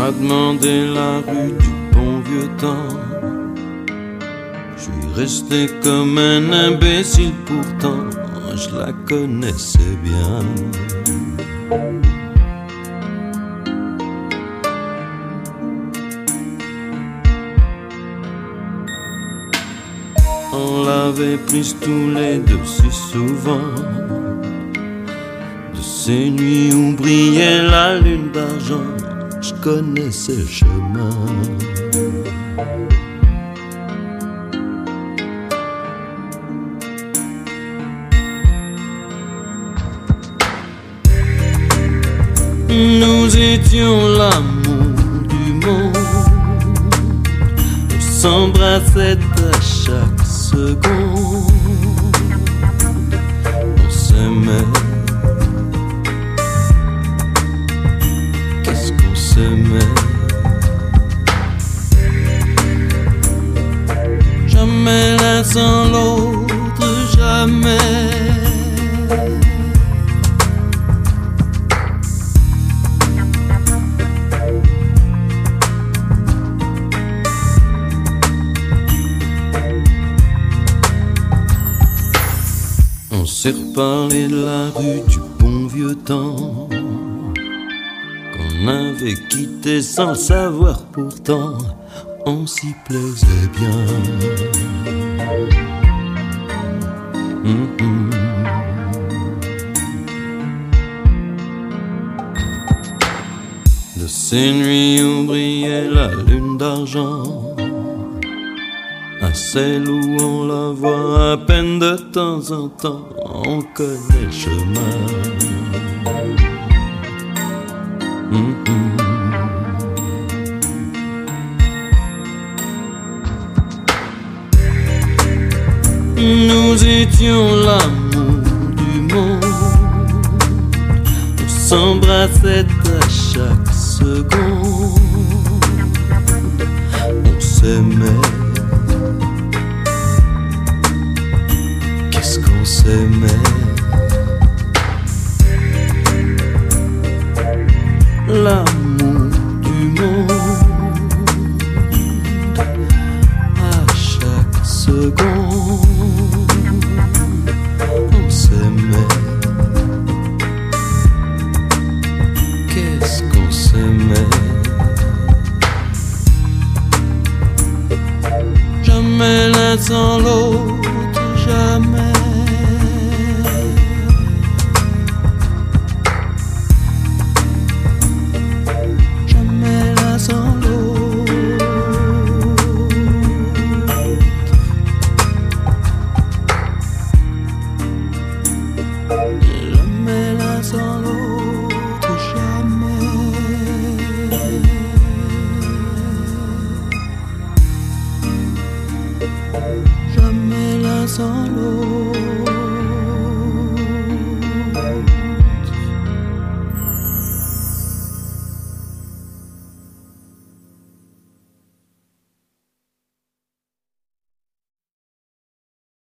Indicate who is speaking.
Speaker 1: m'a demandé la rue du bon vieux temps. Je suis resté comme un imbécile, pourtant je la connaissais bien. On l'avait prise tous les deux si souvent, de ces nuits où brillait la lune d'argent. Je connaissais le chemin. Nous étions l'amour du monde. On s'embrassait à chaque seconde. On s'aimait. Qu'est-ce qu'on s'aimait. Jamais l'un sans l'autre, jamais. On s'est reparlé de la rue du bon vieux temps qu'on avait quitté sans le savoir, pourtant on s'y plaisait bien. De ces nuits où brillait la lune d'argent à celle où on la voit à peine de temps en temps, on connaît le chemin. Nous étions l'amour du monde. On s'embrassait à chaque seconde. On s'aimait. Qu'est-ce qu'on s'aimait. L'amour du monde. À chaque seconde. On s'aimait. Qu'est-ce qu'on s'aimait. Jamais l'un sans l'autre, jamais. Jamais l'un sans l'autre. Jamais l'un sans l'autre, jamais. Jamais l'un sans